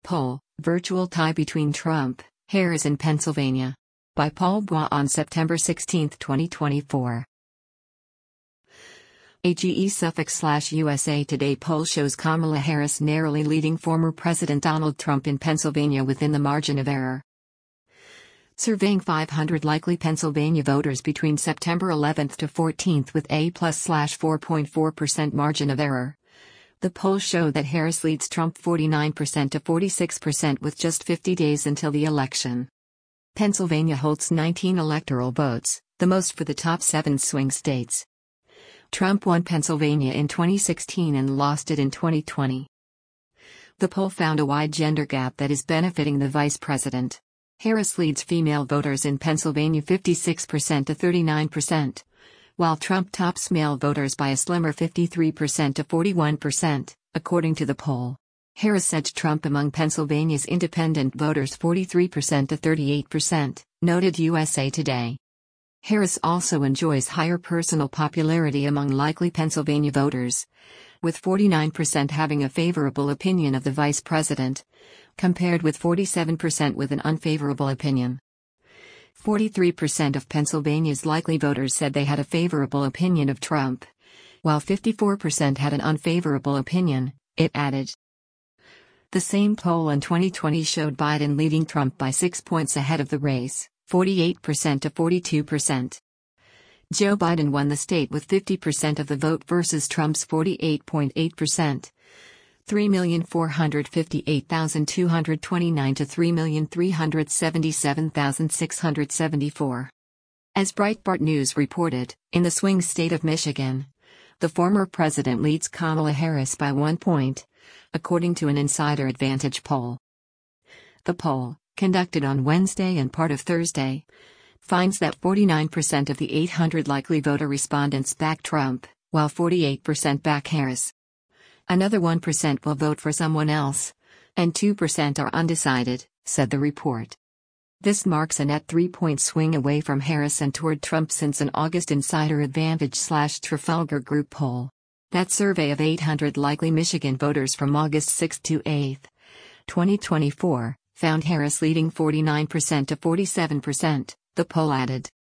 Poll, virtual tie between Trump, Harris in Pennsylvania. By Paul Bois on September 16, 2024. AGE Suffolk/USA Today poll shows Kamala Harris narrowly leading former President Donald Trump in Pennsylvania within the margin of error. Surveying 500 likely Pennsylvania voters between September 11 to 14 with a +4.4% margin of error. The polls show that Harris leads Trump 49% to 46% with just 50 days until the election. Pennsylvania holds 19 electoral votes, the most for the top 7 swing states. Trump won Pennsylvania in 2016 and lost it in 2020. The poll found a wide gender gap that is benefiting the vice president. Harris leads female voters in Pennsylvania 56% to 39%, while Trump tops male voters by a slimmer 53% to 41%, according to the poll. Harris edged Trump among Pennsylvania's independent voters 43% to 38%, noted USA Today. Harris also enjoys higher personal popularity among likely Pennsylvania voters, with 49% having a favorable opinion of the vice president, compared with 47% with an unfavorable opinion. 43% of Pennsylvania's likely voters said they had a favorable opinion of Trump, while 54% had an unfavorable opinion, it added. The same poll in 2020 showed Biden leading Trump by 6 points ahead of the race, 48% to 42%. Joe Biden won the state with 50% of the vote versus Trump's 48.8%, 3,458,229 to 3,377,674. As Breitbart News reported, in the swing state of Michigan, the former president leads Kamala Harris by 1 point, according to an Insider Advantage poll. The poll, conducted on Wednesday and part of Thursday, finds that 49% of the 800 likely voter respondents back Trump, while 48% back Harris. Another 1% will vote for someone else, and 2% are undecided, said the report. This marks a net 3-point swing away from Harris and toward Trump since an August Insider Advantage/Trafalgar Group poll. That survey of 800 likely Michigan voters from August 6 to 8, 2024, found Harris leading 49% to 47%, the poll added.